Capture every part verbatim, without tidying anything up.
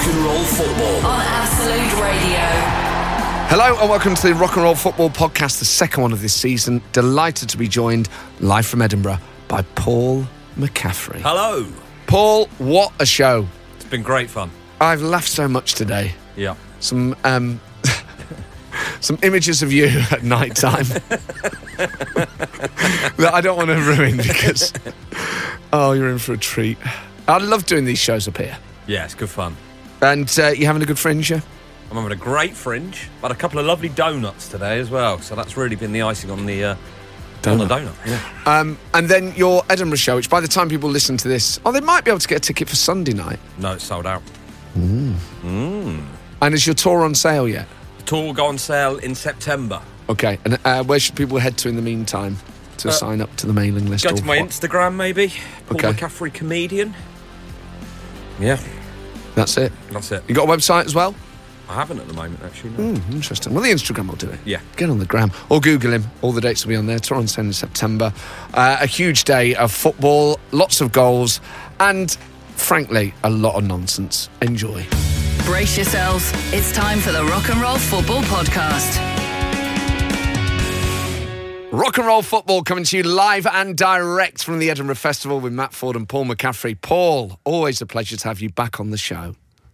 and Roll Football on Absolute Radio. Hello and welcome to the Rock and Roll Football Podcast, the second one of this season. Delighted to be joined live from Edinburgh by Paul McCaffrey. Hello. Paul, what a show. It's been great fun. I've laughed so much today. Yeah. Some um, some images of you at night time that I don't want to ruin because, oh, you're in for a treat. I love doing these shows up here. Yeah, it's good fun. And uh, you having a good fringe, yeah? I'm having a great fringe. Had a couple of lovely donuts today as well, so that's really been the icing on the uh, on the donut. Yeah. Um, and then your Edinburgh show, which by the time people listen to this, oh, they might be able to get a ticket for Sunday night. No, it's sold out. Mm. Mm. And is your tour on sale yet? The tour will go on sale in September. Okay, and uh, where should people head to in the meantime to uh, sign up to the mailing list? Go to my what? Instagram, maybe. Paul okay. McCaffrey Comedian. Yeah. That's it? That's it. You got a website as well? I haven't at the moment, actually. No. Mm, interesting. Well, the Instagram will do it. Yeah. Get on the gram. Or Google him. All the dates will be on there. Tour on sale in September. Uh, a huge day of football, lots of goals, and, frankly, a lot of nonsense. Enjoy. Brace yourselves. It's time for the Rock and Roll Football Podcast. Rock and Roll Football coming to you live and direct from the Edinburgh Festival with Matt Ford and Paul McCaffrey. Paul, always a pleasure to have you back on the show.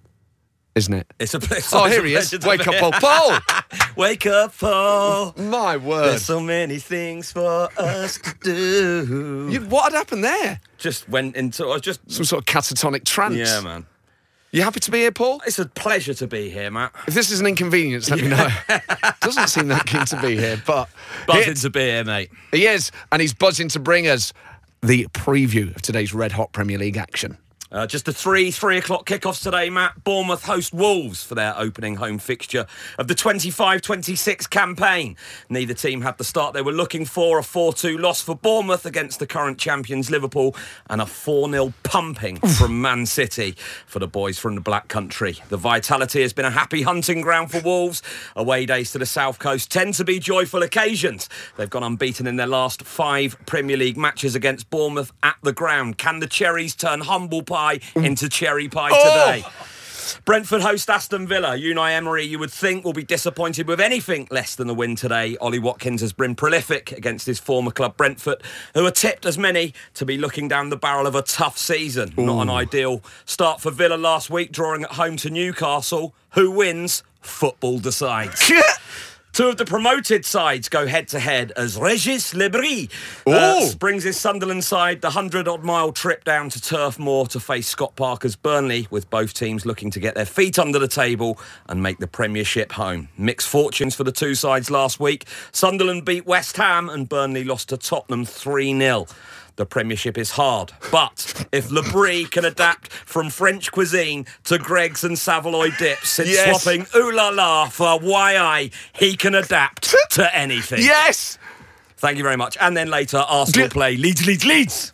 Isn't it? It's a pleasure. Oh, here he is. Wake up, Paul. Paul! Wake up, Paul. My word. There's so many things for us to do. You, what had happened there? Just went into... I was just... Some sort of catatonic trance. Yeah, man. You happy to be here, Paul? It's a pleasure to be here, Matt. If this is an inconvenience, let me know. Doesn't seem that keen to be here, but... Buzzing to be here, mate. He is, and he's buzzing to bring us the preview of today's red-hot Premier League action. Uh, just the three, three o'clock kickoffs today, Matt. Bournemouth host Wolves for their opening home fixture of the twenty-five twenty-six campaign. Neither team had the start they were looking for. A four two loss for Bournemouth against the current champions Liverpool and a four nil pumping from Man City for the boys from the Black Country. The Vitality has been a happy hunting ground for Wolves. Away days to the South Coast tend to be joyful occasions. They've gone unbeaten in their last five Premier League matches against Bournemouth at the ground. Can the Cherries turn humble pie into cherry pie today? Oh. Brentford host Aston Villa. Unai Emery, you would think, will be disappointed with anything less than a win today. Ollie Watkins has been prolific against his former club Brentford, who are tipped as many to be looking down the barrel of a tough season. Ooh. Not an ideal start for Villa last week, drawing at home to Newcastle. Who wins? Football decides. Two of the promoted sides go head-to-head as Régis Le Bris uh, brings his Sunderland side the hundred-odd mile trip down to Turf Moor to face Scott Parker's Burnley, with both teams looking to get their feet under the table and make the Premiership home. Mixed fortunes for the two sides last week. Sunderland beat West Ham and Burnley lost to Tottenham three nil. The Premiership is hard, but if Le Bris can adapt from French cuisine to Greggs and Savoy dips, since yes. swapping ooh la la for Y I, he can adapt to anything. Yes! Thank you very much. And then later, Arsenal D- play Leeds, Leeds, Leeds.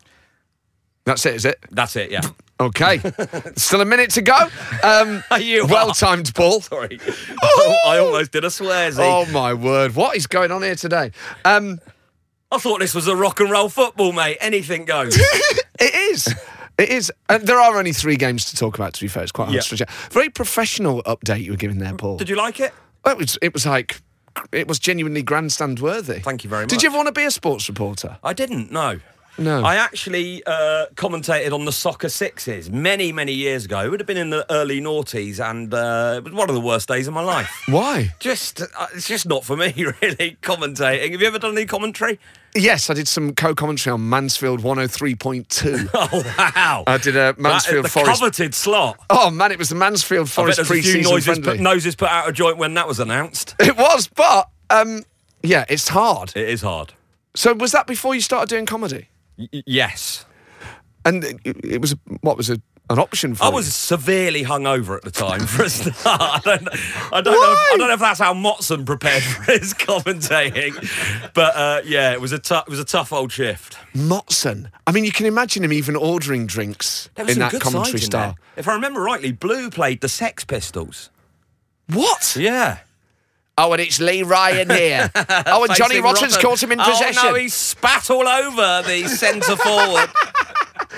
That's it, is it? That's it, yeah. Okay. Still a minute to go. Um, you well-timed, Paul. Sorry. Oh! I almost did a swearsy. Oh, my word. What is going on here today? Um... I thought this was a rock and roll football, mate. Anything goes. It is. It is. And there are only three games to talk about, to be fair. It's quite hard to stretch out. Very professional update you were giving there, Paul. Did you like it? Well, it was, it was like, it was genuinely grandstand worthy. Thank you very much. Did you ever want to be a sports reporter? I didn't, no. No. I actually uh, commentated on the Soccer Sixes many, many years ago. It would have been in the early noughties, and uh, it was one of the worst days of my life. Why? Just, uh, it's just not for me, really, commentating. Have you ever done any commentary? Yes, I did some co-commentary on Mansfield one oh three point two. Oh, wow. I did a Mansfield that, the Forest... The coveted slot. Oh, man, it was the Mansfield Forest pre-season friendly. Put, noses put out of joint when that was announced. It was, but, um, yeah, it's hard. It is hard. So was that before you started doing comedy? Y- yes. And it, it was, what was it? An option for I you? was severely hungover at the time for a start. I don't, I don't know. If, I don't know if that's how Motson prepared for his commentating, but uh, yeah, it was a tough. It was a tough old shift. Motson. I mean, you can imagine him even ordering drinks in that commentary style. If I remember rightly, Blue played the Sex Pistols. What? Yeah. Oh, and it's Lee Ryan here. Oh, and Johnny Rotten's caught him in possession. Oh, no, he spat all over the centre forward.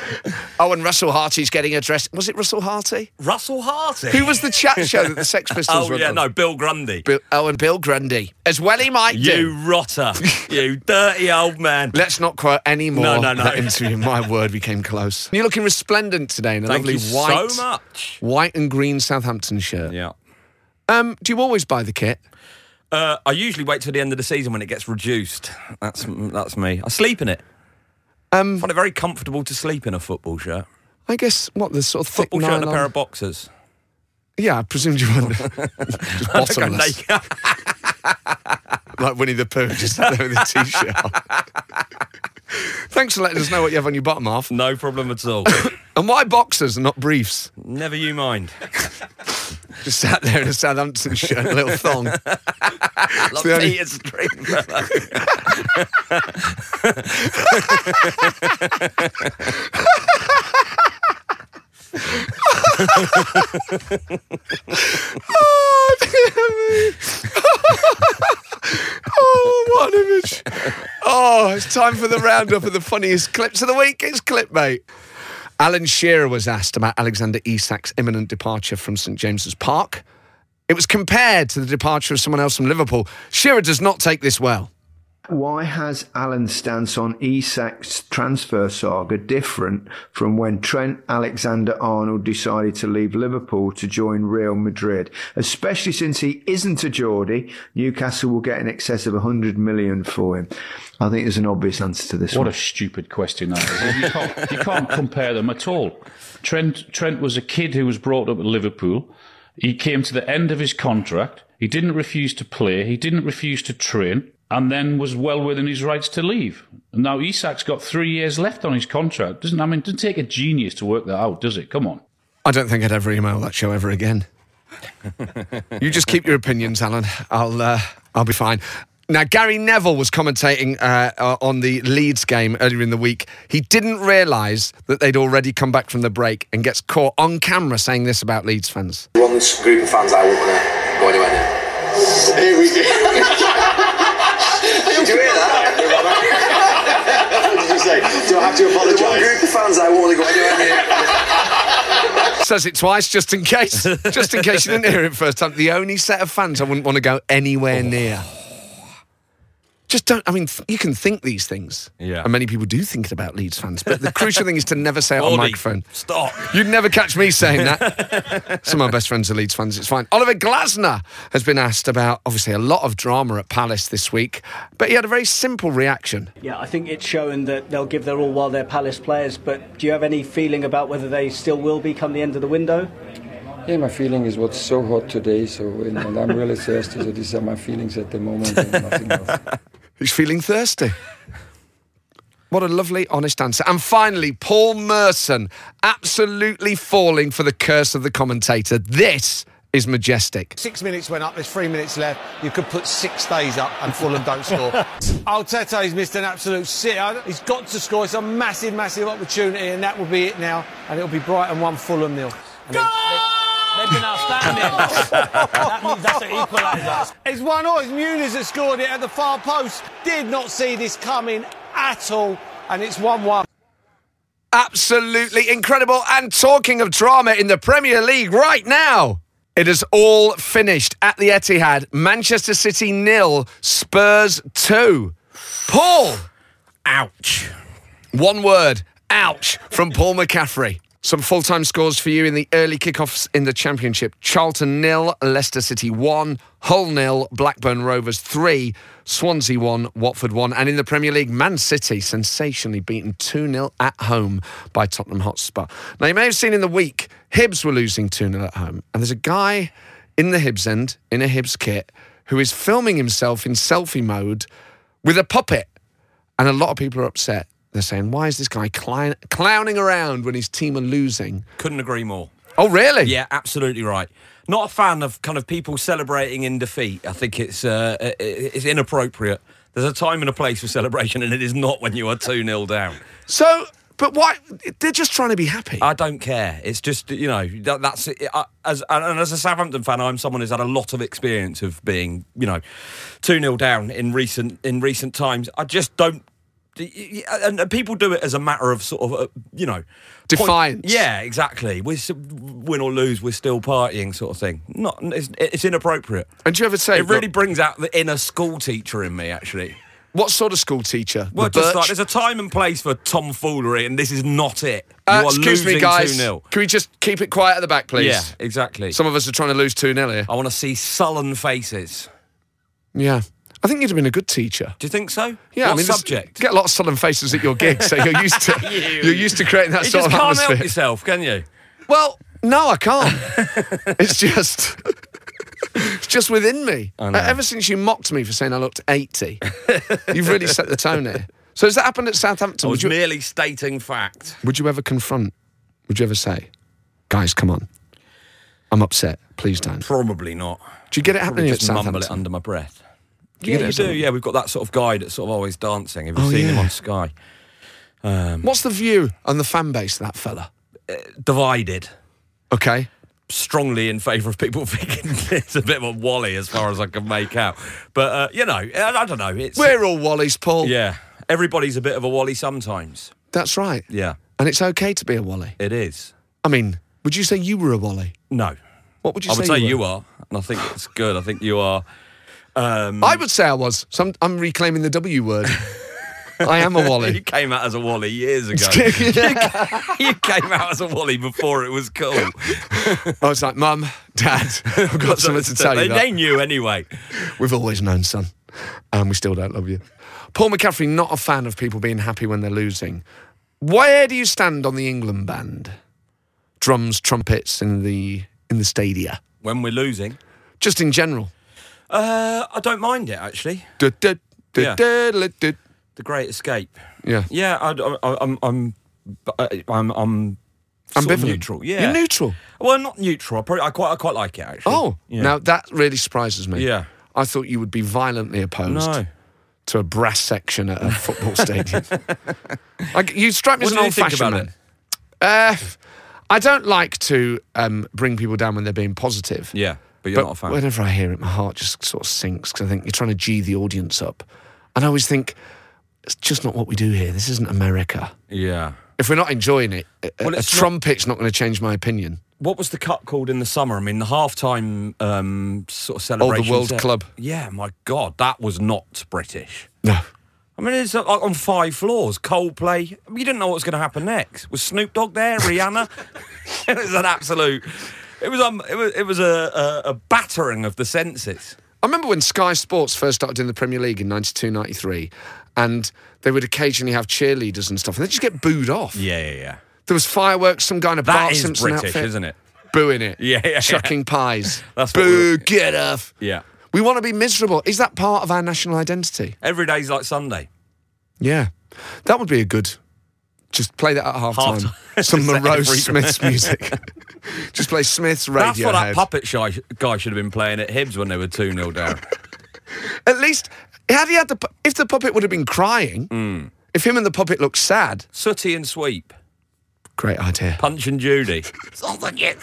Oh, and Russell Harty's getting addressed. Was it Russell Harty? Russell Harty? Who was the chat show that the Sex Pistols Oh, were yeah, on? no, Bill Grundy. Bill, oh, and Bill Grundy. As well he might You do. rotter. You dirty old man. Let's not quote any more. No, no, no. That interview. My word, we came close. You're looking resplendent today in a Thank lovely you white, so much. white and green Southampton shirt. Yeah. Um, do you always buy the kit? Uh, I usually wait till the end of the season when it gets reduced. That's that's me. I sleep in it. Um, I find it very comfortable to sleep in a football shirt. I guess, what, the sort of thick Football shirt and a nylon- pair of boxers. Yeah, I presumed you were just bottomless. Naked. Like Winnie the Pooh, just sat there with a T-shirt on. Thanks for letting us know what you have on your bottom half. No problem at all. And why boxers and not briefs? Never you mind. Just sat there in a Southampton shirt and a little thong. Like the only- Peter Stringfellow. Oh, dear me. Oh, what an image. Oh, it's time for the roundup of the funniest clips of the week. It's Clipmate. Alan Shearer was asked about Alexander Isak's imminent departure from St James's Park. It was compared to the departure of someone else from Liverpool. Shearer does not take this well. Why has Alan's stance on Isak's transfer saga different from when Trent Alexander-Arnold decided to leave Liverpool to join Real Madrid? Especially since he isn't a Geordie, Newcastle will get in excess of one hundred million for him. I think there's an obvious answer to this What one. a stupid question that is. You can't, you can't compare them at all. Trent, Trent was a kid who was brought up at Liverpool. He came to the end of his contract. He didn't refuse to play. He didn't refuse to train. And then was well within his rights to leave. And now Isak's got three years left on his contract. Doesn't I mean? It doesn't take a genius to work that out, does it? Come on. I don't think I'd ever email that show ever again. You just keep your opinions, Alan. I'll uh, I'll be fine. Now, Gary Neville was commentating uh, uh, on the Leeds game earlier in the week. He didn't realise that they'd already come back from the break and gets caught on camera saying this about Leeds fans. One group of fans I won't want to go anywhere near. Here we go. Did you hear that? What did you say? Do I have to apologise? One group of fans I won't want to go anywhere near. Says it twice, just in case. Just in case you didn't hear it first time. The only set of fans I wouldn't want to go anywhere near. Just don't, I mean, th- you can think these things. Yeah. And many people do think it about Leeds fans. But the crucial thing is to never say it on Ollie, microphone. Stop. You'd never catch me saying that. Some of my best friends are Leeds fans, it's fine. Oliver Glasner has been asked about, obviously, a lot of drama at Palace this week. But he had a very simple reaction. Yeah, I think it's shown that they'll give their all while they're Palace players. But do you have any feeling about whether they still will be come the end of the window? Yeah, my feeling is what's so hot today. So, and, and I'm really thirsty. So these are my feelings at the moment and nothing else. He's feeling thirsty. What a lovely, honest answer. And finally, Paul Merson, absolutely falling for the curse of the commentator. This is majestic. Six minutes went up, there's three minutes left. You could put six days up and Fulham don't score. Arteta's missed an absolute sitter. He's got to score. It's a massive, massive opportunity, and that will be it now. And it'll be Brighton one, Fulham nil. And then- They've been outstanding. That means that's an equaliser. It's one all. It's Muniz that scored it at the far post. Did not see this coming at all, and it's one one. Absolutely incredible. And talking of drama in the Premier League right now, it is all finished at the Etihad. Manchester City nil, Spurs two. Paul. Ouch. One word. Ouch from Paul McCaffrey. Some full-time scores for you in the early kickoffs in the Championship. Charlton nil, Leicester City one, Hull nil, Blackburn Rovers three, Swansea one, Watford one. And in the Premier League, Man City sensationally beaten two nil at home by Tottenham Hotspur. Now, you may have seen in the week, Hibs were losing two nil at home. And there's a guy in the Hibs end, in a Hibs kit, who is filming himself in selfie mode with a puppet. And a lot of people are upset. They're saying, why is this guy clown- clowning around when his team are losing? Couldn't agree more. Oh, really? Yeah, absolutely right. Not a fan of kind of people celebrating in defeat. I think it's uh, it's inappropriate. There's a time and a place for celebration, and it is not when you are two nil down. So, but why? They're just trying to be happy. I don't care. It's just, you know, that, that's it. I, as and as a Southampton fan, I'm someone who's had a lot of experience of being, you know, two nil down in recent in recent times. I just don't And and people do it as a matter of sort of, uh, you know... Defiance. Point, yeah, exactly. We're, s- win or lose, we're still partying sort of thing. Not, it's, it's inappropriate. And do you ever say... It really brings out the inner school teacher in me, actually. What sort of school teacher? Well, The just Birch? like, there's a time and place for tomfoolery, and this is not it. You Uh, are excuse losing me, guys. two nil. Can we just keep it quiet at the back, please? Yeah, exactly. Some of us are trying to lose two nil here. I want to see sullen faces. Yeah. I think you'd have been a good teacher. Do you think so? Yeah, What I mean, there's- subject? You get a lot of sullen faces at your gigs, so you're used to You- you're used to creating that You sort just of can't atmosphere. help yourself, can you? Well, no, I can't. It's just it's just within me. I know. Uh, Ever since you mocked me for saying I looked eighty, you've really set the tone here. So has that happened at Southampton? I Would was you, merely stating fact. would you ever confront? Would you ever say, guys, come on, I'm upset. Please don't. Probably not. Do you get it Probably happening at just mumble Southampton? it under my breath. Do you yeah, get it you at do. Southampton? Yeah, we've got that sort of guy that's sort of always dancing. Have you Oh, seen him yeah. on Sky? Um, What's the view and the fan base of that fella? divided. Okay. Strongly in favour of people thinking it's a bit of a wally as far as I can make out. But, uh, you know, I, I don't know. It's We're all Wallies, Paul. Yeah. Everybody's a bit of a wally sometimes. That's right. Yeah. And it's okay to be a Wally. It is. I mean, would you say you were a Wally? No. What would you I say? would say you you were? are. And I think it's good. I think you are... Um, I would say I was. So I'm, I'm reclaiming the W word. I am a You Wally. came out as a wally years ago. You came out as a wally before it was cool. I was like, Mum, Dad, I've got something to tell they, you. they That. knew anyway. We've always known, son. And we still don't love you. Paul McCaffrey, not a fan of people being happy when they're losing. Where do you stand on the England band? Drums, trumpets in the in the stadia. When we're losing, Just in general. uh, I don't mind it actually. Du- du- du- Yeah. du- du- du- The Great Escape. Yeah. Yeah, I, I, I'm, I'm, I'm, I'm sort of Ambivalent. neutral. Yeah, You're neutral. Well, not neutral. I, probably, I quite, I quite like it actually. Oh, yeah. now that really surprises me. Yeah. I thought you would be violently opposed No. to a brass section at a football stadium. Like, you strike me What as do an you think old-fashioned about man. it? Uh, I don't like to um, bring people down when they're being positive. Yeah, but you're But not a fan. whenever I hear it, my heart just sort of sinks because I think you're trying to G the audience up. And I always think, it's just not what we do here. This isn't America. Yeah. If we're not enjoying it, a, Well, a it's not- trumpet's not going to change my opinion. What was the cut called in the summer? I mean, the halftime um, sort of celebration. World set- Club. Yeah, my God, that was not British. No. I mean, it's like on five floors. Coldplay. I mean, you didn't know what was going to happen next. Was Snoop Dogg there? Rihanna? It was an absolute. It was um. It was. It was a, a, a battering of the senses. I remember when Sky Sports first started in the Premier League in ninety-two ninety-three, and they would occasionally have cheerleaders and stuff, and they just get booed off. Yeah, yeah, yeah. There was fireworks, some guy in a That Bart is Simpson British, outfit. isn't it? Booing it. Yeah, yeah, yeah. Chucking pies. That's what Boo, we're- get off. Yeah. We want to be miserable. Is that part of our national identity? Every day's like Sunday. Yeah. That would be a good... Just play that at half-time. Half-time. Some Set Monroe every- Smith's music. Just play Smith's Radiohead. That's what that puppet shy guy should have been playing at Hibs when they were two nil down. At least, had he had the... pu- If the puppet would have been crying, Mm. if him and the puppet looked sad... Sooty and Sweep. Great idea. Punch and Judy. Sausages!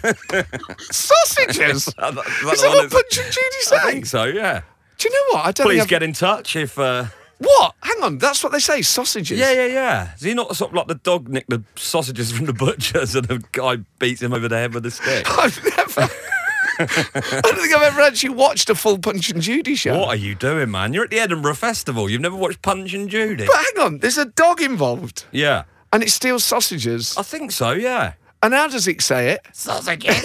Is Sausages? that the Is that one what that's- Punch and Judy say? I think so, yeah. Do you know what? I don't Please think I've- get in touch if... Uh... What? Hang on, that's what they say, sausages? Yeah, yeah, yeah. Is he not sort of like the dog nicked the sausages from the butchers and the guy beats him over the head with a stick? I've never... I don't think I've ever actually watched a full Punch and Judy show. What are you doing, man? You're at the Edinburgh Festival. You've never watched Punch and Judy? But hang on, there's a dog involved. Yeah. And it steals sausages. I think so, yeah. And how does it say it? Sausages.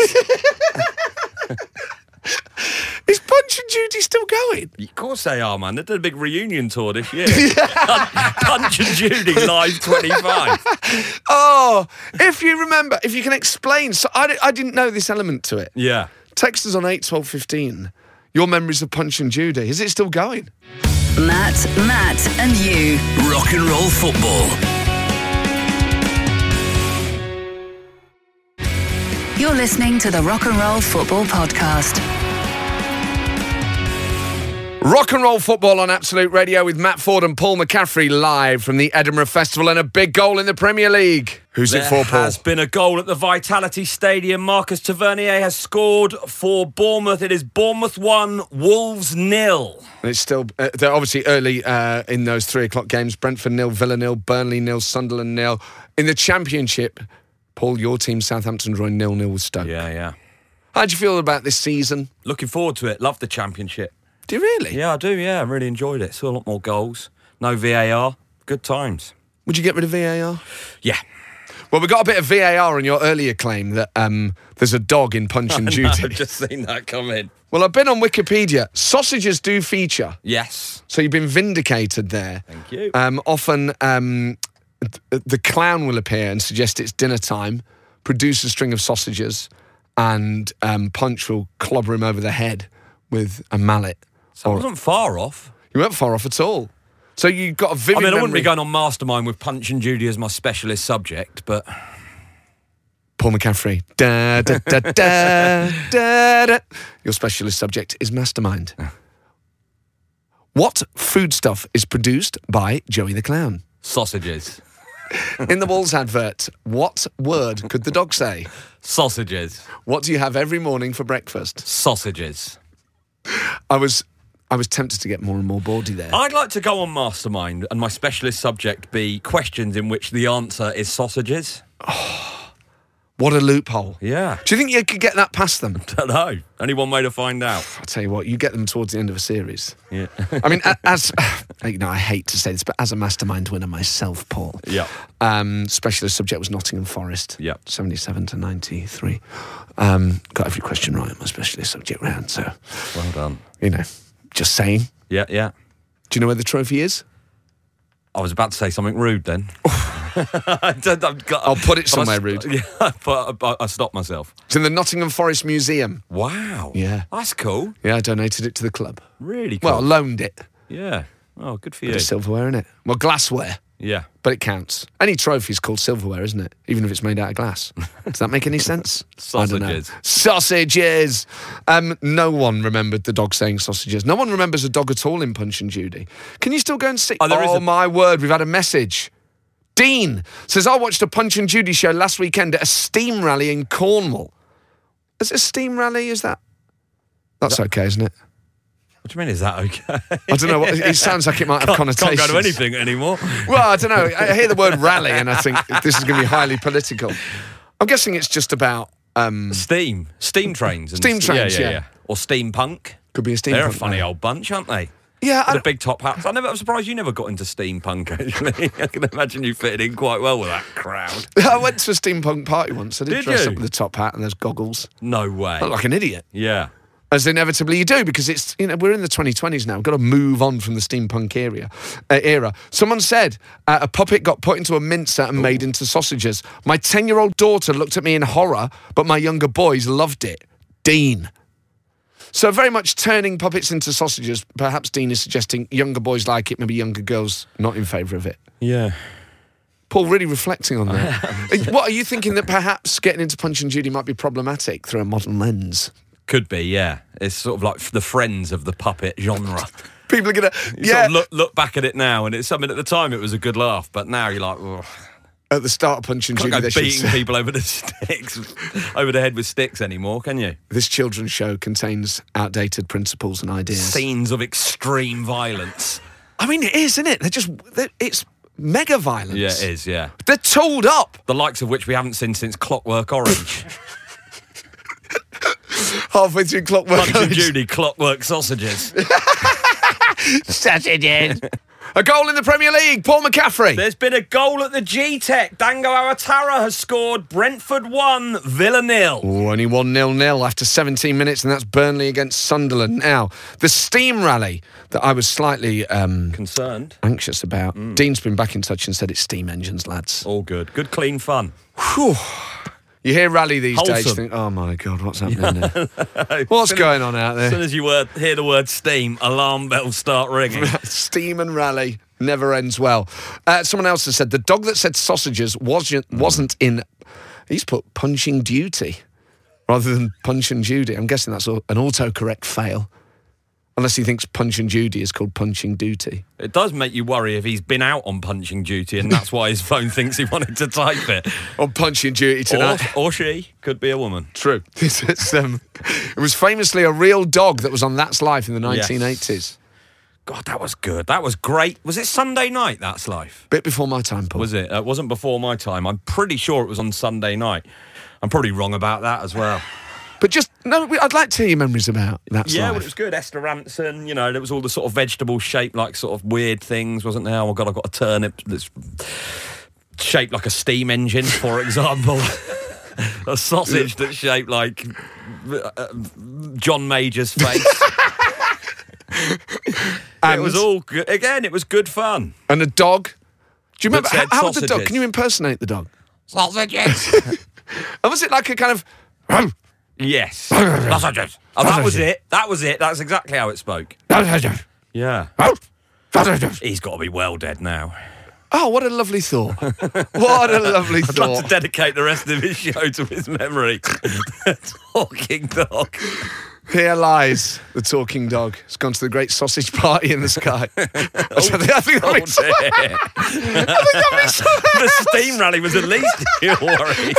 Is Punch and Judy still going? Of course they are, man. They did a big reunion tour this year. Punch and Judy Live twenty-five. Oh, if you remember, if you can explain. So I, di- I didn't know this element to it. Yeah. Text us on eight twelve fifteen. Your memories of Punch and Judy. Is it still going? Matt, Matt, and you. Rock and roll football. You're listening to the Rock and Roll Football Podcast. Rock and roll football on Absolute Radio with Matt Ford and Paul McCaffrey live from the Edinburgh Festival, and a big goal in the Premier League. Who's there it for, Paul? There has been a goal at the Vitality Stadium. Marcus Tavernier has scored for Bournemouth. It is Bournemouth one, Wolves nil. It's still, uh, they're obviously early uh, in those three o'clock games. Brentford nil, Villa nil, Burnley nil, Sunderland nil. In the Championship, Paul, your team, Southampton, drawing nil nil with Stoke. Yeah, yeah. How do you feel about this season? Looking forward to it. Love the Championship. Do you really? Yeah, I do, yeah. I really enjoyed it. Saw a lot more goals. No V A R. Good times. Would you get rid of V A R? Yeah. Well, we got a bit of V A R on your earlier claim that um, there's a dog in Punch and Judy. I've just seen that come in. Well, I've been on Wikipedia. Sausages do feature. Yes. So you've been vindicated there. Thank you. Um, often um, th- the clown will appear and suggest it's dinner time, produce a string of sausages, and um, Punch will clobber him over the head with a mallet. So I wasn't far off. You weren't far off at all. So you got a vivid I mean, I memory. wouldn't be going on Mastermind with Punch and Judy as my specialist subject, but... Paul McCaffrey. Da, da, da, da, da, da. Your specialist subject is Mastermind. What foodstuff is produced by Joey the Clown? Sausages. In the Wolves advert, what word could the dog say? Sausages. What do you have every morning for breakfast? Sausages. I was I was tempted to get more and more bawdy there. I'd like to go on Mastermind and my specialist subject be questions in which the answer is sausages. Oh, what a loophole. Yeah. Do you think you could get that past them? I don't know. Only one way to find out. I'll tell you what, you get them towards the end of a series. Yeah. I mean, as, you know, I hate to say this, but as a Mastermind winner myself, Paul. Yeah. Um, specialist subject was Nottingham Forest. Yeah. seventy-seven to ninety-three. Um, got every question right on my specialist subject round, so. Well done. You know, just saying. Yeah, yeah. Do you know where the trophy is? I was about to say something rude then. I don't, I've got, I'll put it somewhere I, rude. Yeah, but I, I stopped myself. It's in the Nottingham Forest Museum. Wow. Yeah. That's cool. Yeah, I donated it to the club. Really cool. Well, loaned it. Yeah. Oh, good for Bit you. of silverware, innit? Well, glassware. Yeah. But it counts. Any trophy's called silverware, isn't it? Even if it's made out of glass. Does that make any sense? Sausages. Sausages. Um, no one remembered the dog saying sausages. No one remembers a dog at all in Punch and Judy. Can you still go and see? Oh, there is oh a- my word, we've had a message. Dean says, I watched a Punch and Judy show last weekend at a steam rally in Cornwall. Is it a steam rally? Is that? That's that- okay, isn't it? What do you mean, is that okay? I don't know. What, it sounds like it might have can't, connotations. Can't go to anything anymore. Well, I don't know. I hear the word rally and I think this is going to be highly political. I'm guessing it's just about... Um, steam. Steam trains. And steam trains, yeah, yeah, yeah. yeah. Or steampunk. Could be a steampunk. They're a funny old bunch, aren't they? Yeah. With the big top hats. I never, I'm surprised you never got into steampunk, actually. I can imagine you fitted in quite well with that crowd. I went to a steampunk party once. I did, Did dress you? up with a top hat and those goggles. No way. I look like an idiot. Yeah. As inevitably you do, because it's, you know, we're in the twenty twenties now. We've got to move on from the steampunk era. Uh, era. Someone said uh, a puppet got put into a mincer and Ooh. made into sausages. My ten-year-old daughter looked at me in horror, but my younger boys loved it. Dean. So very much turning puppets into sausages. Perhaps Dean is suggesting younger boys like it, maybe younger girls not in favour of it. Yeah. Paul, really reflecting on that. What, are you thinking that perhaps getting into Punch and Judy might be problematic through a modern lens? Could be, yeah. It's sort of like the Friends of the puppet genre. People are going to... You yeah. sort of look, look back at it now, and it's something at the time it was a good laugh, but now you're like... Ugh. At the start of Punch and Can't Judy, go they beating should say, people over the sticks, over the head with sticks anymore, can you? this children's show contains outdated principles and ideas. Scenes of extreme violence. I mean, it is, isn't it? They're just... They're, it's mega violence. Yeah, it is, yeah. They're tooled up. The likes of which we haven't seen since Clockwork Orange. Halfway through Clockwork Punch and Orange. Judy, Clockwork Sausages. Sausages. A goal in the Premier League, Paul McCaffrey. There's been a goal at the G-Tech. Dango Awatara has scored. Brentford one, Villa nil. Oh, only one nil nil after seventeen minutes, and that's Burnley against Sunderland. Now, the steam rally that I was slightly um, concerned, anxious about. Mm. Dean's been back in touch and said it's steam engines, lads. All good. Good, clean fun. Whew. You hear rally these Wholesome. days, you think, oh my God, what's happening there? What's going on out there? As soon as you word, hear the word steam, alarm bells start ringing. Steam and rally never ends well. Uh, someone else has said the dog that said sausages wasn't, wasn't in, he's put punching duty rather than Punch and Judy. I'm guessing that's an autocorrect fail. Unless he thinks Punch and Judy is called Punching Duty. It does make you worry if he's been out on punching duty and that's why his phone thinks he wanted to type it. On Punching Duty tonight. Or, or she. Could be a woman. True. It's, it's, um, it was famously a real dog that was on That's Life in the nineteen eighties. Yes. God, that was good. That was great. Was it Sunday night, That's Life? Bit before my time, Paul. Was it? It wasn't before my time. I'm pretty sure it was on Sunday night. I'm probably wrong about that as well. But just, no, I'd like to hear your memories about That's Yeah, Life. well, it was good. Esther Ranson, you know, there was all the sort of vegetable shaped like sort of weird things, wasn't there? Oh, God, I've got a turnip that's shaped like a steam engine, for example. A sausage that's shaped like uh, John Major's face. It was all good. Again, it was good fun. And a dog. Do you remember, how, how was the dog? sausages. Can you impersonate the dog? Sausages. And was it like a kind of... Yes. Sausages. Oh, that was it. That was it. That's exactly how it spoke. Yeah. He's got to be well dead now. Oh, what a lovely thought. What a lovely I'd thought. like to dedicate the rest of his show to his memory. Talking dog. Here lies the talking dog. It's gone to the great sausage party in the sky. I think, I think that makes Oh, dear. I think that makes The steam rally was at least your worries.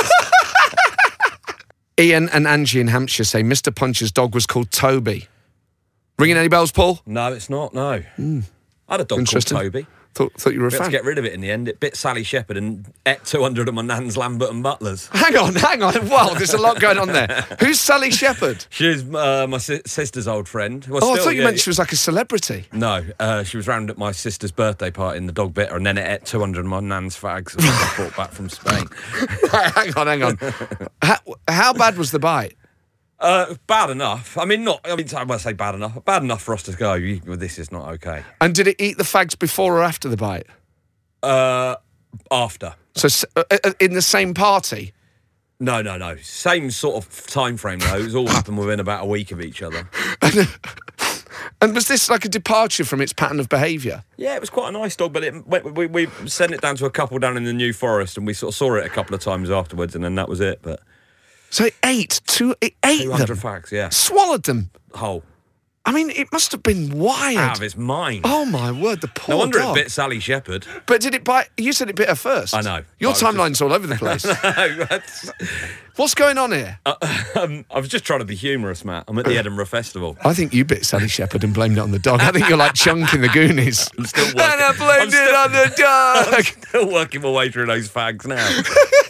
Ian and Angie in Hampshire say Mister Punch's dog was called Toby. Ringing any bells, Paul? No, it's not, no. Mm. I had a dog called Interesting. Toby. Thought, thought you were a We had fan. to get rid of it in the end. It bit Sally Shepherd and ate two hundred of my nan's Lambert and Butlers. Hang on, hang on. Wow, there's a lot going on there. Who's Sally Shepherd? She's uh, my si- sister's old friend. Well, Oh, I still, thought you yeah, meant she was like a celebrity. No, uh, she was round at my sister's birthday party in the dog bitter, and then it ate two hundred of my nan's fags that I brought back from Spain. Hang on, hang on. How, how bad was the bite? Uh, bad enough. I mean, not. I mean, I must say bad enough. Bad enough for us to go. You, well, this is not okay. And did it eat the fags before or after the bite? Uh, after. So s- uh, uh, in the same party? No, no, no. Same sort of time frame though. It was all happened within about a week of each other. And was this like a departure from its pattern of behaviour? Yeah, it was quite a nice dog, but it, we, we sent it down to a couple down in the New Forest, and we sort of saw it a couple of times afterwards, and then that was it. But so it ate two. It ate two hundred them. fags, yeah, Swallowed them. whole. I mean, it must have been wild. Out of its mind. Oh my word, the poor No wonder dog. it bit Sally Shepherd. But did it bite? You said it bit her first. I know. Your I was timeline's all over the place. No, that's- What's going on here? uh, um, I was just trying to be humorous, Matt. I'm at the Edinburgh Festival. I think you bit Sally Shepherd and blamed it on the dog. I think you're like Chunk in the Goonies. I'm still working. And I blamed I'm it still- on the dog. I'm still working my way through those fags now.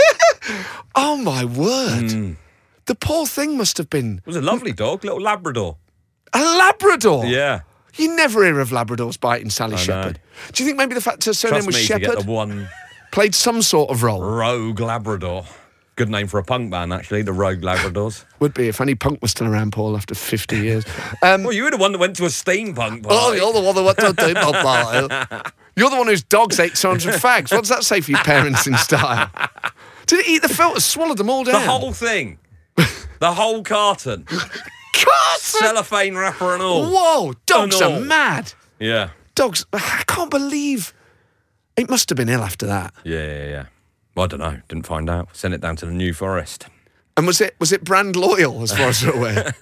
Oh my word. Mm. The poor thing must have been It was a lovely dog, little Labrador. a Labrador. Yeah. You never hear of Labradors biting Sally I know. Shepherd. Do you think maybe the fact her surname Trust was me to Shepherd get the one played some sort of role? Rogue Labrador. Good name for a punk band, actually, the Rogue Labradors. Would be if only punk was still around, Paul, after fifty years. Um, Well, you were the one that went to a steampunk party. oh, you're the one that went to a steampunk party. You're the one whose dogs ate two hundred fags. What does that say for your parents in style? Did it eat the filters? Swallowed them all down? The whole thing. The whole carton. Carton! Cellophane wrapper and all. Whoa, dogs And are all. mad. Yeah. Dogs, I can't believe. It must have been ill after that. Yeah, yeah, yeah. Well, I don't know. Didn't find out. Sent it down to the New Forest. And was it was it brand loyal as far as you're aware?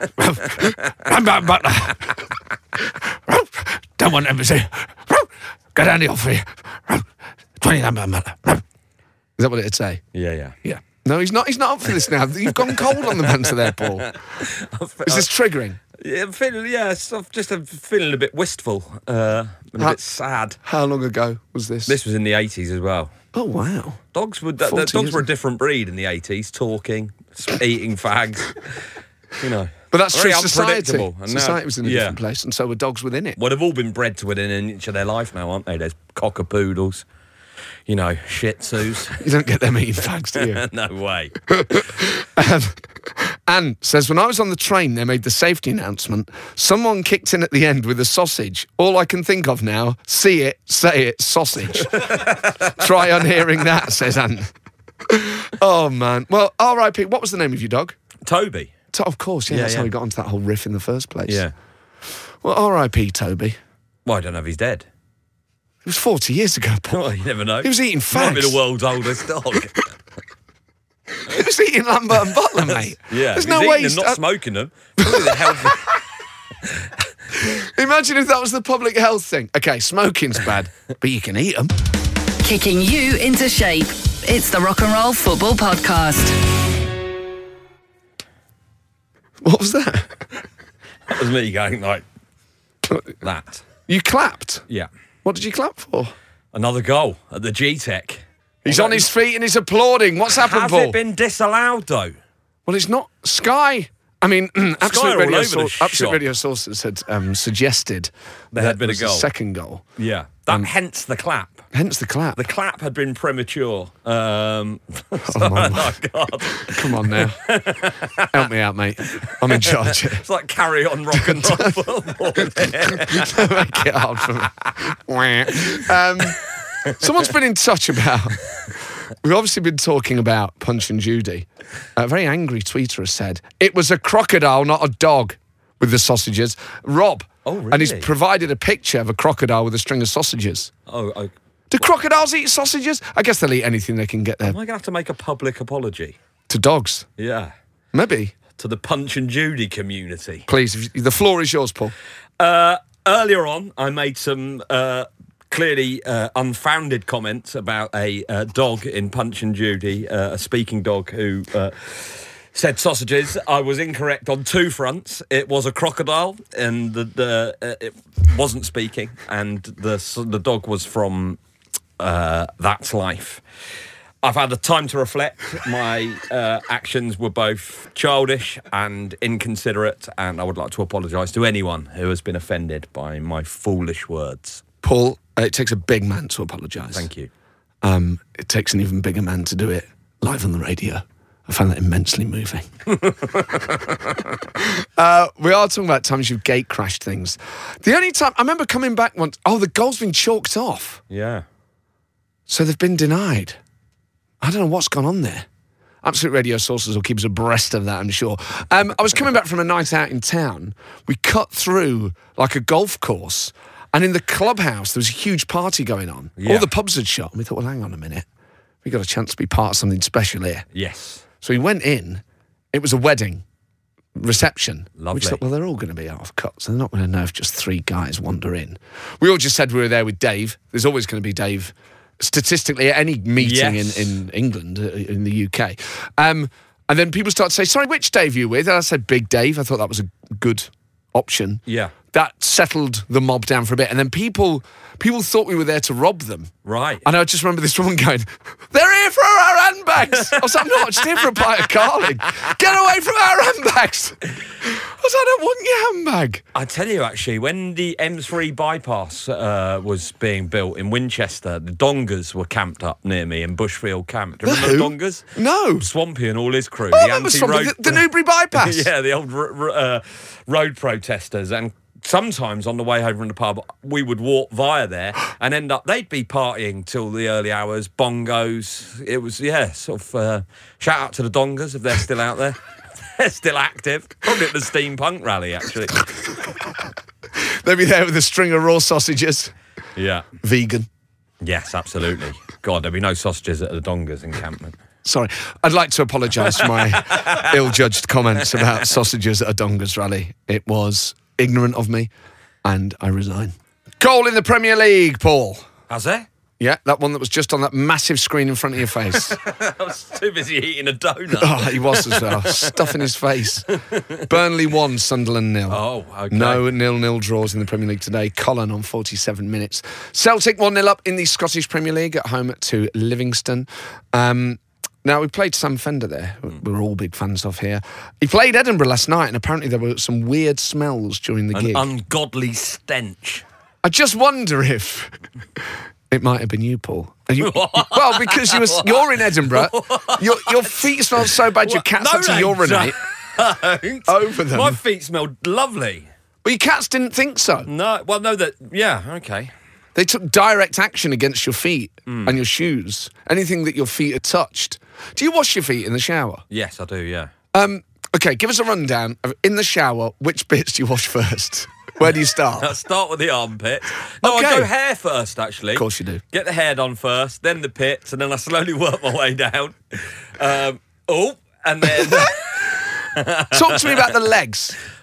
Don't want embassy. Go down the off here. twenty Lambert Butler. Is that what it'd say? Yeah, yeah. Yeah. No, he's not. He's not up for this now. You've gone cold on the banter there, Paul. Is this triggering? Yeah, I'm feeling, yeah, it's sort of just a, feeling a bit wistful uh, and a How- bit sad. How long ago was this? This was in the eighties as well. Oh wow. Dogs were the, the forty dogs years were a ago. different breed in the eighties, talking, eating fags. You know, But that's very true. Society. unpredictable. And now- Society was in a yeah. different place, and so were dogs within it. Well, they've all been bred to it in each of their life now, aren't they? There's cockapoodles, you know, Shih Tzus. You don't get them eating fags, do you? No way. Um, Anne says, when I was on the train, they made the safety announcement. Someone kicked in at the end with a sausage. All I can think of now, see it, say it, sausage. Try unhearing that, says Anne. Oh, man. Well, R I P, what was the name of your dog? Toby. To- of course, yeah, Yeah, that's yeah. how we got onto that whole riff in the first place. Yeah. Well, R I P Toby. Well, I don't know if he's dead. It was forty years ago, Paul. Well, you never know. He was eating Might be fags. the world's oldest dog. He was eating Lambert and Butler, mate. Yeah, There's he's no eating way them, he's... not uh, smoking them. Probably the healthy. Imagine if that was the public health thing. Okay, smoking's bad, but you can eat them. Kicking you into shape. It's the Rock and Roll Football Podcast. What was that? That was me going like that. You clapped? Yeah. What did you clap for? Another goal at the G-Tech. He's on his feet and he's applauding. What's happened, Has Paul? it been disallowed, though? Well, it's not Sky. I mean, Absolute all Radio, over Sor- the Absolute shop. Radio Sources had um, suggested There that had been a was the goal. second goal. Yeah. That, Um, hence the clap. Hence the clap. The clap had been premature. Um, Oh, my oh, God. Come on now. Help me out, mate. I'm in charge here. It's like carry on rock and roll football. Don't make it hard for me. um, someone's been in touch about... We've obviously been talking about Punch and Judy. A very angry tweeter has said, it was a crocodile, not a dog, with the sausages. Rob. Oh, really? And he's provided a picture of a crocodile with a string of sausages. Oh, oh. Do crocodiles eat sausages? I guess they'll eat anything they can get there. Am I going to have to make a public apology? To dogs? Yeah. Maybe. To the Punch and Judy community. Please, if you, the floor is yours, Paul. Uh, earlier on, I made some uh, clearly uh, unfounded comments about a uh, dog in Punch and Judy, uh, a speaking dog who... Uh, said sausages. I was incorrect on two fronts. It was a crocodile, and the, the uh, it wasn't speaking, and the the dog was from uh, That's Life. I've had the time to reflect. My uh, actions were both childish and inconsiderate, and I would like to apologise to anyone who has been offended by my foolish words. Paul, uh, it takes a big man to apologise. Thank you. Um, it takes an even bigger man to do it live on the radio. I found that immensely moving. uh, we are talking about times you've gate crashed things. The only time, I remember coming back once, oh, the goal's been chalked off. Yeah. So they've been denied. I don't know what's gone on there. Absolute Radio Sources will keep us abreast of that, I'm sure. Um, I was coming back from a night out in town. We cut through like a golf course, and in the clubhouse there was a huge party going on. Yeah. All the pubs had shut, and we thought, well, hang on a minute. We got a chance to be part of something special here. Yes. So we went in. It was a wedding reception. Lovely. We just thought, well, they're all going to be half cut, so they're not going to know if just three guys wander in. We all just said we were there with Dave. There's always going to be Dave, statistically, at any meeting Yes. in, in England, uh, in the U K. Um, and then people start to say, sorry, which Dave are you with? And I said, Big Dave. I thought that was a good option. Yeah. That settled the mob down for a bit. And then people people thought we were there to rob them. Right. And I just remember this woman going, they're here for our handbags. I was like, no, I'm just here for a pint of Carling. Get away from our handbags. I was like, I don't want your handbag. I tell you, actually, when the M three bypass uh, was being built in Winchester, the Dongers were camped up near me in Bushfield Camp. Do you remember The the Dongers? No. Swampy and all his crew. Oh, the that was from anti-road- the, the Newbury bypass. yeah, the old r- r- uh, road protesters. And sometimes on the way home from the pub, we would walk via there and end up, they'd be partying till the early hours, bongos. It was, yeah, sort of, uh, shout out to the Dongers if they're still out there. They're still active. Probably at the steampunk rally, actually. They'd be there with a string of raw sausages. Yeah. Vegan. Yes, absolutely. God, there'd be no sausages at the Dongers encampment. Sorry. I'd like to apologise for my ill-judged comments about sausages at a Dongers rally. It was ignorant of me, and I resign. Goal in the Premier League, Paul. Has there? Yeah, that one that was just on that massive screen in front of your face. I was too busy eating a donut. Oh, he was as well. Stuff in his face. Burnley won, Sunderland nil. Oh, okay. No nil-nil draws in the Premier League today. Colin on forty-seven minutes. Celtic one nil up in the Scottish Premier League at home to Livingston. Um, now, we played Sam Fender there. We're all big fans of here. He played Edinburgh last night, and apparently there were some weird smells during the An gig. ungodly stench. I just wonder if... It might have been you, Paul. Are you, well, because you were, you're in Edinburgh. Your, your feet smell so bad, your cats No, had to they urinate don't. over them. My feet smelled lovely. Well, your cats didn't think so. No, well, no, that, yeah, okay. They took direct action against your feet Mm. and your shoes. Anything that your feet had touched. Do you wash your feet in the shower? Yes, I do, yeah. Um, okay, give us a rundown of, in the shower, which bits do you wash first? Where do you start? I'll start with the armpit. No, Okay. I go hair first, actually. Of course you do. Get the hair done first, then the pits, and then I slowly work my way down. Um, oh, and then... Talk to me about the legs.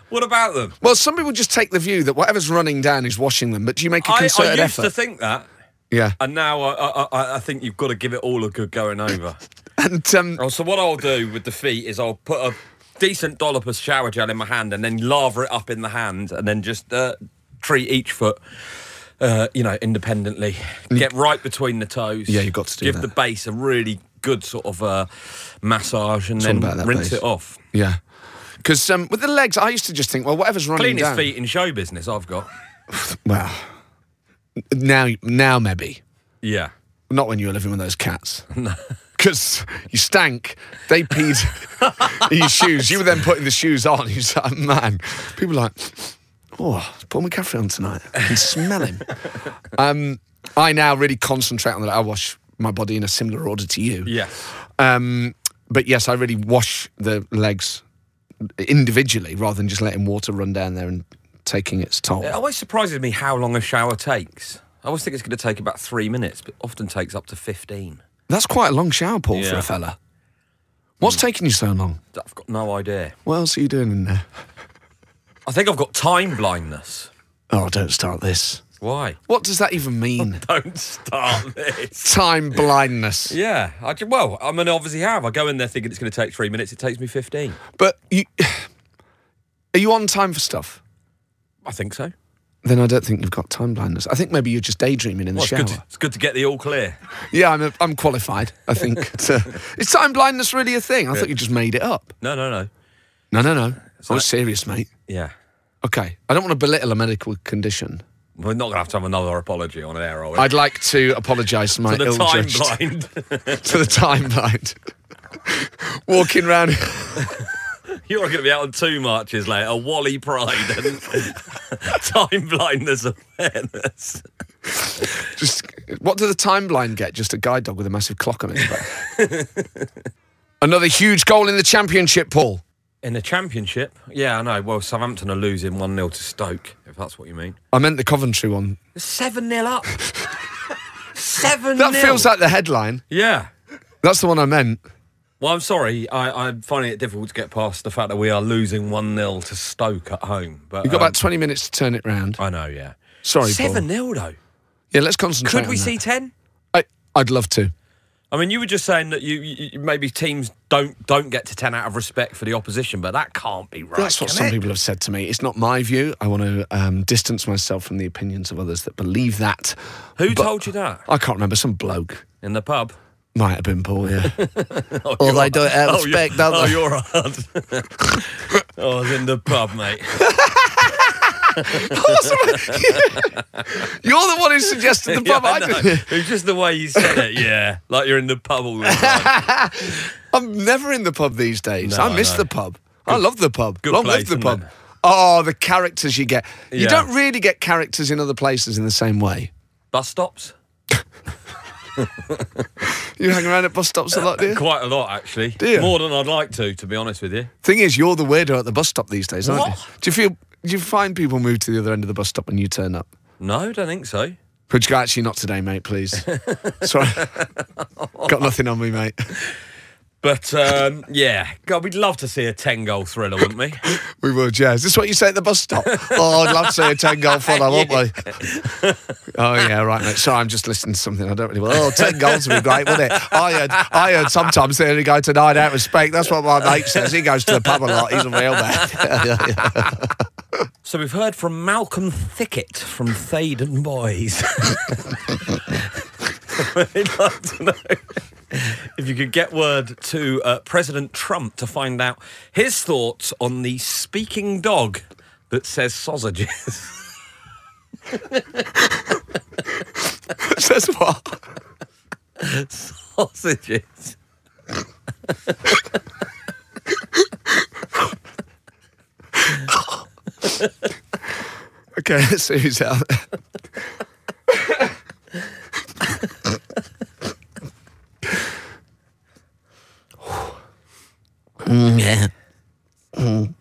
What about them? Well, some people just take the view that whatever's running down is washing them, but do you make a I, concerted I used effort? to think that. Yeah. And now I, I, I think you've got to give it all a good going over. and um, oh, So what I'll do with the feet is I'll put a decent dollop of shower gel in my hand and then lather it up in the hand and then just uh, treat each foot, uh, you know, independently. Get right between the toes. Yeah, you've got to do Give that. the base a really good sort of uh, massage and It's all then about that rinse base. it off. Yeah. Because um, with the legs, I used to just think, well, whatever's running Cleanest down. feet in show business I've got. Well, now, now maybe. Yeah. Not when you were living with those cats. No. Because you stank. They peed in your shoes. You were then putting the shoes on. You like, man. People are like, oh, is Paul McCaffrey on tonight? I can smell him. um, I now really concentrate on that. I wash my body in a similar order to you. Yes. Um, but yes, I really wash the legs individually rather than just letting water run down there and taking its toll. It always surprises me how long a shower takes. I always think it's going to take about three minutes, but often takes up to fifteen. That's quite a long shower, Paul, Yeah. for a fella. What's mm. taking you so long? I've got no idea. What else are you doing in there? I think I've got time blindness. Oh, don't start this. Why? What does that even mean? Don't start this. Time blindness. Yeah. I, ju- well, I mean, I obviously have. I go in there thinking it's going to take three minutes. It takes me fifteen. But you, are you on time for stuff? I think so. Then I don't think you've got time blindness. I think maybe you're just daydreaming in the Well, shower. it's, good to, it's good to get the all clear. Yeah, I'm a, I'm qualified, I think. to, is time blindness really a thing? I Yeah. thought you just made it up. No, no, no. No, no, no. So I was serious, mate. Yeah. Okay. I don't want to belittle a medical condition. We're not going to have to have another apology on air, are we? I'd like to apologise for my to the time ill-judged... blind. to the time blind. Walking round... You're going to be out on two marches later, Wally Pride and time blindness awareness. Just what did the time blind get? Just a guide dog with a massive clock on its back. Another huge goal in the Championship, Paul. In the Championship? Yeah, I know. Well, Southampton are losing one nil to Stoke, if that's what you mean. I meant the Coventry one. seven nil up. seven nil. That feels like the headline. Yeah. That's the one I meant. Well, I'm sorry. I, I'm finding it difficult to get past the fact that we are losing one nil to Stoke at home. But You've got um, about twenty minutes to turn it round. I know, yeah. Sorry, seven nil though. Yeah, let's concentrate Could we on see that. ten? I, I'd love to. I mean, you were just saying that you, you maybe teams don't don't get to ten out of respect for the opposition, but that can't be right. That's what can some it? people have said to me. It's not my view. I want to um, distance myself from the opinions of others that believe that. Who But told you that? I can't remember. Some bloke. In the pub? Might have been Paul, yeah. oh, Or they you're- do it out of oh, respect, you're- don't Oh, they? you're hard. oh, I was in the pub, mate. You're the one who suggested the pub. Yeah, I I know. didn't. It was just the way you said it, yeah. Like you're in the pub all the time. I'm never in the pub these days. No, I miss I know. the pub. I love the pub. good Long place, live the isn't pub. it? Oh, the characters you get. You Yeah. don't really get characters in other places in the same way. Bus stops? You hang around at bus stops a lot, do you? Quite a lot, actually. Do you? More than I'd like to, to be honest with you. Thing is, you're the weirdo at the bus stop these days, aren't What? you? Do you feel? Do you find people move to the other end of the bus stop when you turn up? No, don't think so. Could you go, actually, not today, mate, please? Sorry. Got nothing on me, mate. But, um, yeah. God, we'd love to see a ten-goal thriller, wouldn't we? We would, yeah. Is this what you say at the bus stop? Oh, I'd love to see a ten-goal thriller, wouldn't we? Oh, yeah, right, mate. Sorry, I'm just listening to something I don't really want. Oh, ten goals would be great, wouldn't it? I heard, I heard sometimes they only go to nine out of respect. That's what my mate says. He goes to the pub a lot. He's a real man. So we've heard from Malcolm Thickett from Thaden Boys. I'd like to know if you could get word to uh, President Trump to find out his thoughts on the speaking dog that says sausages. Says what? Sausages. Okay, let's see who's out there. Mm, yeah. Mm.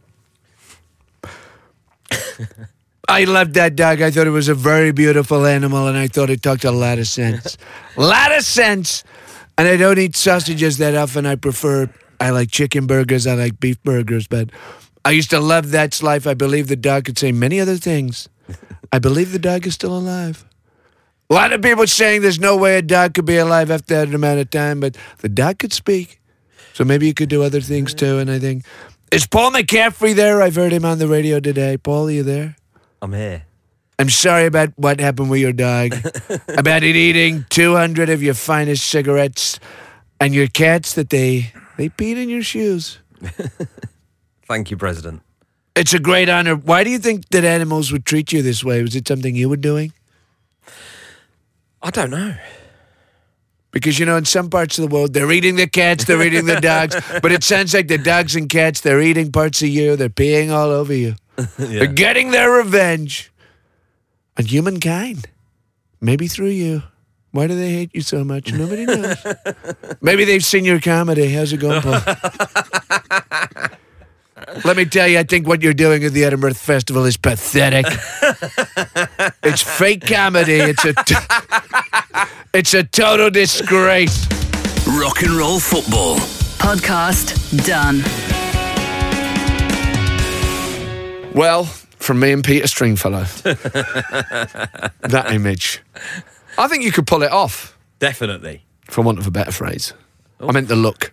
I loved that dog. I thought it was a very beautiful animal, and I thought it talked a lot of sense. A lot of sense. And I don't eat sausages that often. I prefer, I like chicken burgers, I like beef burgers, but I used to love That's Life. I believe the dog could say many other things. I believe the dog is still alive. A lot of people saying there's no way a dog could be alive after that amount of time, but the dog could speak. So maybe he could do other things too, and I think... Is Paul McCaffrey there? I've heard him on the radio today. Paul, are you there? I'm here. I'm sorry about what happened with your dog. About it eating two hundred of your finest cigarettes and your cats that they, they peed in your shoes. Thank you, President. It's a great honor. Why do you think that animals would treat you this way? Was it something you were doing? I don't know. Because, you know, in some parts of the world, they're eating the cats, they're eating the dogs, but it sounds like the dogs and cats, they're eating parts of you, they're peeing all over you. Yeah. They're getting their revenge on humankind. Maybe through you. Why do they hate you so much? Nobody knows. Maybe they've seen your comedy. How's it going, Paul? Let me tell you, I think what you're doing at the Edinburgh Festival is pathetic. It's fake comedy. It's a, t- it's a total disgrace. Rock and Roll Football. Podcast done. Well, from me and Peter Stringfellow. That image. I think you could pull it off. Definitely. For want of a better phrase. Oh. I meant the look.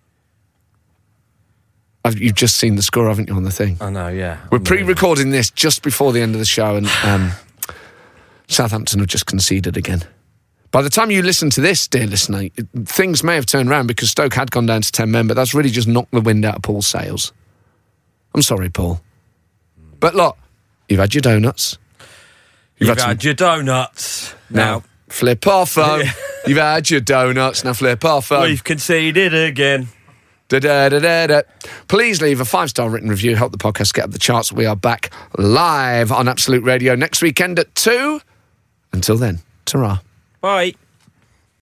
I've, you've just seen the score, haven't you, on the thing? I know, yeah. We're pre-recording this just before the end of the show, and um, Southampton have just conceded again. By the time you listen to this, dear listener, it, things may have turned around because Stoke had gone down to ten men, but that's really just knocked the wind out of Paul's sails. I'm sorry, Paul. But look, you've had your donuts. You've, you've had, had some... your donuts. Now, now flip off them. You've had your donuts, now flip off them. We've conceded again. Da, da, da, da, da. Please leave a five-star written review. Help the podcast get up the charts. We are back live on Absolute Radio next weekend at two. Until then, ta-ra. Bye.